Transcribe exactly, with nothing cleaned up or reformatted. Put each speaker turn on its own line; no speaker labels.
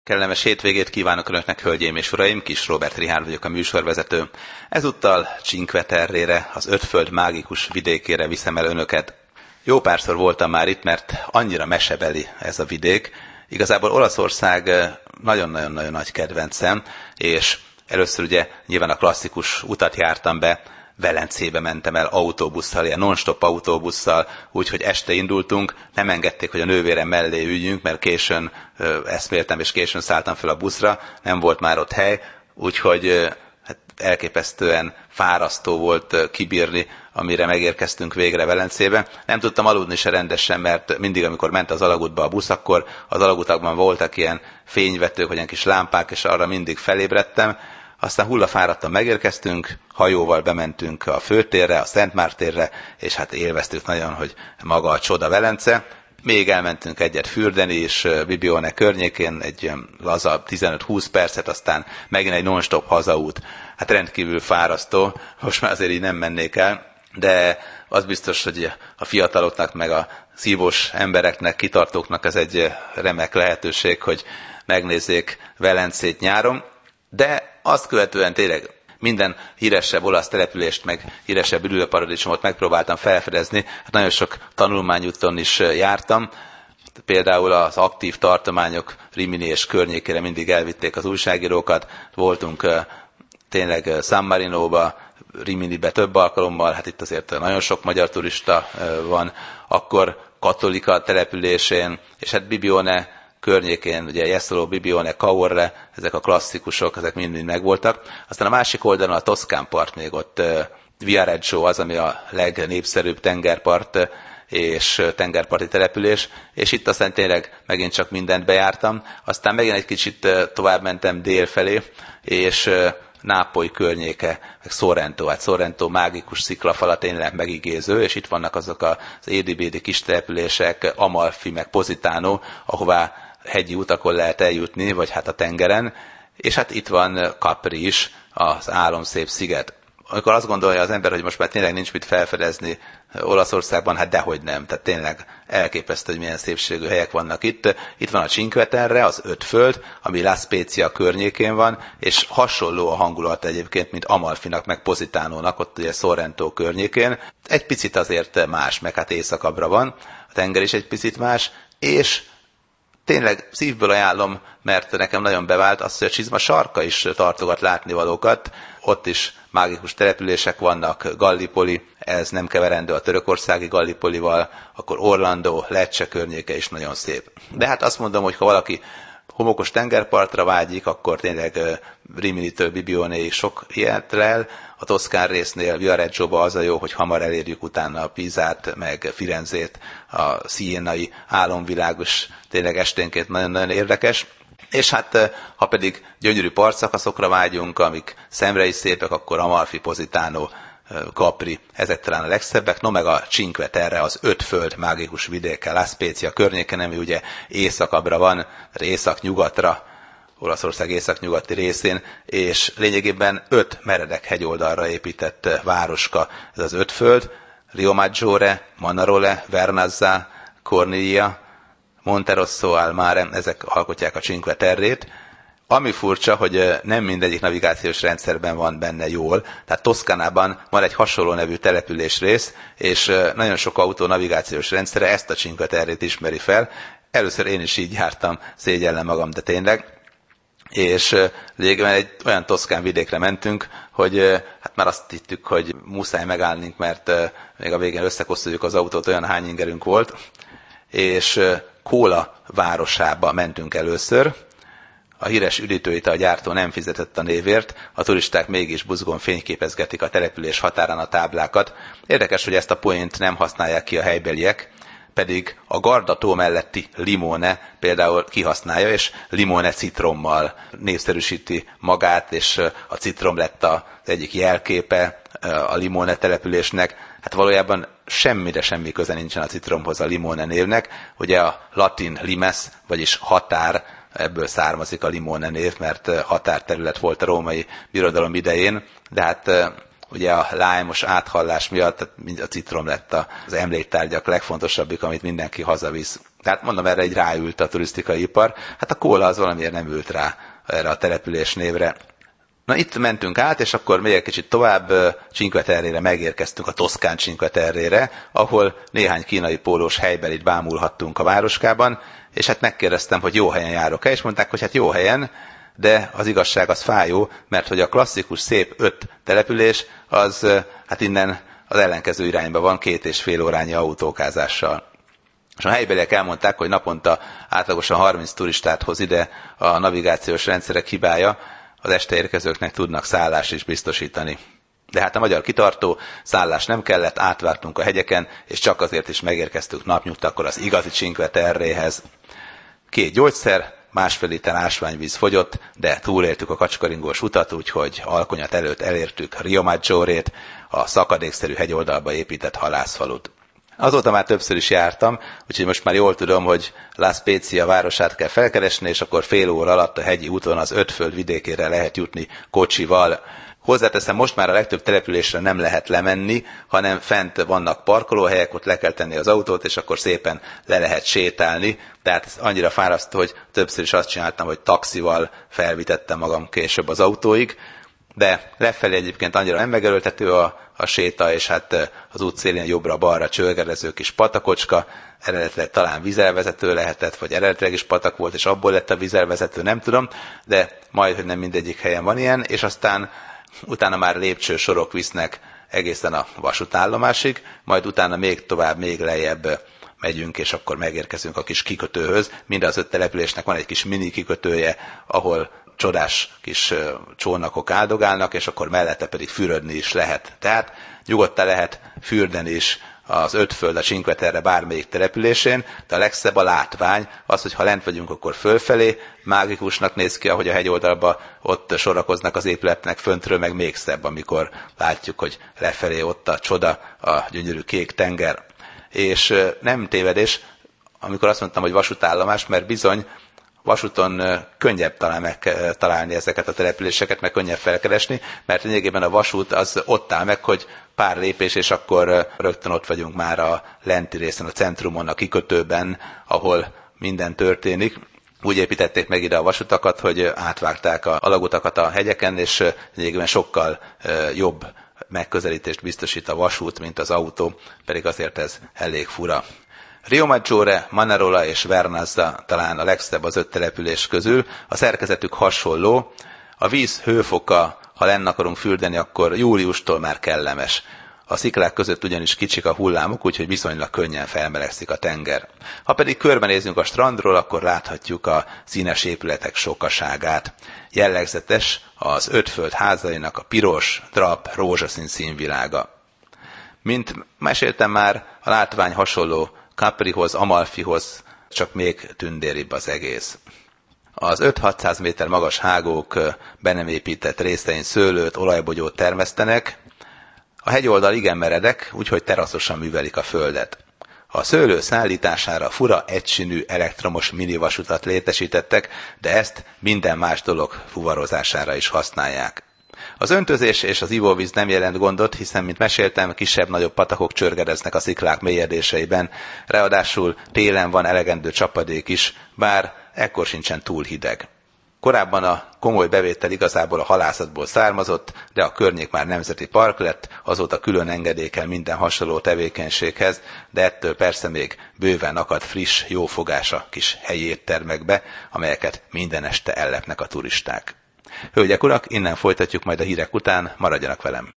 Kellemes hétvégét kívánok Önöknek, hölgyeim és uraim, Kis Róbert Richárd vagyok, a műsorvezető. Ezúttal Cinque Terrére, az Ötföld mágikus vidékére viszem el Önöket. Jó párszor voltam már itt, mert annyira mesebeli ez a vidék. Igazából Olaszország nagyon-nagyon-nagyon nagy kedvencem, és először ugye nyilván a klasszikus utat jártam be, Velencébe mentem el autóbusszal, ilyen non-stop autóbusszal, úgyhogy este indultunk, nem engedték, hogy a nővérem mellé üljünk, mert későn ö, eszméltem és későn szálltam fel a buszra, nem volt már ott hely, úgyhogy ö, hát elképesztően fárasztó volt ö, kibírni, amire megérkeztünk végre Velencébe. Nem tudtam aludni se rendesen, mert mindig, amikor ment az alagútba a busz, akkor az alagútakban voltak ilyen fényvetők, vagy ilyen kis lámpák, és arra mindig felébredtem. Aztán hullafáradtan megérkeztünk, hajóval bementünk a főtérre, a Szent Márk térre, és hát élveztük nagyon, hogy maga a csoda Velence. Még elmentünk egyet fürdeni is Bibione környékén, egy laza tizenöt-húsz percet, aztán megint egy non-stop hazaút. Hát rendkívül fárasztó, most már azért így nem mennék el, de az biztos, hogy a fiataloknak, meg a szívós embereknek, kitartóknak ez egy remek lehetőség, hogy megnézzék Velencét nyáron. De azt követően tényleg minden híresebb olasz települést, meg híresebb üdülőparadicsomot megpróbáltam felfedezni. Hát nagyon sok tanulmányúton is jártam. Például az aktív tartományok Rimini és környékére mindig elvitték az újságírókat. Voltunk tényleg San Marinóba, Riminibe több alkalommal, hát itt azért nagyon sok magyar turista van. Akkor Katolika településén, és hát Bibione környékén, ugye Jesolo, Bibione, Caorle, ezek a klasszikusok, ezek mind-mind megvoltak. Aztán a másik oldalon a Toszkán part még ott uh, Viareggio az, ami a legnépszerűbb tengerpart és tengerparti település, és itt aztán tényleg megint csak mindent bejártam. Aztán megint egy kicsit uh, tovább mentem dél felé, és uh, Nápoly környéke, meg Sorrento, hát Sorrento mágikus sziklafala tényleg megigéző, és itt vannak azok az édi-bédi kis települések, Amalfi, meg Positano, ahová hegyi utakon lehet eljutni, vagy hát a tengeren, és hát itt van Capri is, az álomszép sziget. Amikor azt gondolja az ember, hogy most már tényleg nincs mit felfedezni Olaszországban, hát dehogy nem, tehát tényleg elképesztő, hogy milyen szépségű helyek vannak itt. Itt van a Cinque Terre, az Ötföld, ami La Spezia környékén van, és hasonló a hangulat egyébként, mint Amalfinak, meg Positánónak, ott ugye Sorrento környékén. Egy picit azért más, meg hát északabbra van, a tenger is egy picit más, és tényleg szívből ajánlom, mert nekem nagyon bevált az, hogy a Csizma sarka is tartogat látnivalókat. Ott is mágikus települések vannak, Gallipoli, ez nem keverendő a törökországi Gallipolival, akkor Orlando, Lecce környéke is nagyon szép. De hát azt mondom, hogy ha valaki homokos tengerpartra vágyik, akkor tényleg Riminitől Bibionéig sok ilyet lel. A Toszkán résznél Viareggioba az a jó, hogy hamar elérjük utána a Pisát, meg Firenzét, a szienai álomvilágos, tényleg esténként nagyon-nagyon érdekes. És hát, ha pedig gyönyörű partszakaszokra vágyunk, amik szemre is szépek, akkor Amalfi, Positano, Capri, ezek talán a legszebbek. No meg a Cinque Terre, az Ötföld mágikus vidéke, La Spezia környéken, ami ugye északabbra van, észak-nyugatra, Olaszország észak-nyugati részén, és lényegében öt meredek hegyoldalra épített városka ez az Ötföld, Riomaggiore, Manarole, Vernazza, Corniglia, Monterosso, Almare, ezek alkotják a Cinque Terrét. Ami furcsa, hogy nem mindegyik navigációs rendszerben van benne jól, tehát Toszkánában van egy hasonló nevű településrész, és nagyon sok autó navigációs rendszere ezt a Cinque Terrét ismeri fel. Először én is így jártam, szégyellem magam, de tényleg. És lényegében egy olyan toszkán vidékre mentünk, hogy hát már azt hittük, hogy muszáj megállnunk, mert még a végén összekosztoljuk az autót, olyan hány ingerünk volt, és Kóla városába mentünk először. A híres üdítőital gyártó nem fizetett a névért, a turisták mégis buzgón fényképezgetik a település határán a táblákat. Érdekes, hogy ezt a poént nem használják ki a helybeliek, pedig a Garda tó melletti Limone például kihasználja, és Limone citrommal népszerűsíti magát, és a citrom lett az egyik jelképe a Limone településnek. Hát valójában semmire semmi köze nincsen a citromhoz a Limone névnek. Ugye a latin limes, vagyis határ, ebből származik a Limone név, mert határterület volt a római birodalom idején, de hát ugye a lájmos áthallás miatt a citrom lett az emléktárgyak legfontosabbik, amit mindenki hazavisz. Tehát mondom, erre egy ráült a turisztikai ipar. Hát a kóla az valamiért nem ült rá erre a település névre. Na itt mentünk át, és akkor még egy kicsit tovább Cinque Terrére megérkeztünk, a toszkán Cinque Terrére, ahol néhány kínai pólós helybelit bámulhattunk a városkában, és hát megkérdeztem, hogy jó helyen járok-e, és mondták, hogy hát jó helyen, de az igazság az fájó, mert hogy a klasszikus szép öt település, az hát innen az ellenkező irányba van, két és fél órányi autókázással. És a helybeliek elmondták, hogy naponta átlagosan harminc turistát hoz ide a navigációs rendszerek hibája, az este érkezőknek tudnak szállást is biztosítani. De hát a magyar kitartó, szállás nem kellett, átvártunk a hegyeken, és csak azért is megérkeztünk napnyugtakor az igazi Cinque Terréhez. Két gyógyszer, másfél liter ásványvíz fogyott, de túléltük a kacskaringós utat, úgyhogy alkonyat előtt elértük Rio Maggiorét, a szakadékszerű hegyoldalba épített halászfalut. Azóta már többször is jártam, úgyhogy most már jól tudom, hogy La Spezia városát kell felkeresni, és akkor fél óra alatt a hegyi úton az Ötföld vidékére lehet jutni kocsival. Hozzáteszem, most már a legtöbb településre nem lehet lemenni, hanem fent vannak parkolóhelyek, ott le kell tenni az autót, és akkor szépen le lehet sétálni. Tehát ez annyira fárasztó, hogy többször is azt csináltam, hogy taxival felvitettem magam később az autóig, de lefelé egyébként annyira nem megerőltető a, a séta, és hát az út szélén jobbra-balra csörgedező kis patakocska, eredetileg talán vízelvezető lehetett, vagy eredetileg is patak volt, és abból lett a vízelvezető, nem tudom, de majd, hogy nem mindegyik helyen van ilyen, és aztán utána már lépcsősorok visznek egészen a vasútállomásig, majd utána még tovább, még lejjebb megyünk, és akkor megérkezünk a kis kikötőhöz. Mind az öt településnek van egy kis mini kikötője, ahol csodás kis csónakok áldogálnak, és akkor mellette pedig fürödni is lehet. Tehát nyugodtan lehet fürdeni is az Ötföld, a Cinque Terre bármelyik településén, de a legszebb a látvány, az, hogy ha lent vagyunk, akkor fölfelé, mágikusnak néz ki, ahogy a hegyoldalba ott sorakoznak az épületnek, föntről meg még szebb, amikor látjuk, hogy lefelé ott a csoda, a gyönyörű kék tenger. És nem tévedés, amikor azt mondtam, hogy vasútállomás, mert bizony vasúton könnyebb talán megtalálni ezeket a településeket, meg könnyebb felkeresni, mert lényegében a vasút az ott áll meg, hogy pár lépés, és akkor rögtön ott vagyunk már a lenti részen, a centrumon, a kikötőben, ahol minden történik. Úgy építették meg ide a vasutakat, hogy átvágták a alagutakat a hegyeken, és lényegében sokkal jobb megközelítést biztosít a vasút, mint az autó, pedig azért ez elég fura. Rio Maggiore, Manarola és Vernazza talán a legszebb az öt település közül. A szerkezetük hasonló. A víz hőfoka, ha lenn akarunk fürdeni, akkor júliustól már kellemes. A sziklák között ugyanis kicsik a hullámok, úgyhogy viszonylag könnyen felmelegszik a tenger. Ha pedig körbenézünk a strandról, akkor láthatjuk a színes épületek sokaságát. Jellegzetes az Ötföld házainak a piros, drap, rózsaszín színvilága. Mint meséltem már, a látvány hasonló Caprihoz, Amalfihoz, csak még tündéribb az egész. Az öt-hatszáz méter magas hágók be nem épített részein szőlőt, olajbogyót termesztenek. A hegyoldal igen meredek, úgyhogy teraszosan művelik a földet. A szőlő szállítására fura egysínű elektromos minivasutat létesítettek, de ezt minden más dolog fuvarozására is használják. Az öntözés és az ivóvíz nem jelent gondot, hiszen, mint meséltem, kisebb-nagyobb patakok csörgedeznek a sziklák mélyedéseiben, ráadásul télen van elegendő csapadék is, bár ekkor sincsen túl hideg. Korábban a komoly bevétel igazából a halászatból származott, de a környék már nemzeti park lett, azóta külön engedélykel minden hasonló tevékenységhez, de ettől persze még bőven akad friss, jófogása kis helyi éttermekbe, amelyeket minden este ellepnek a turisták. Hölgyek, urak, innen folytatjuk majd a hírek után, maradjanak velem!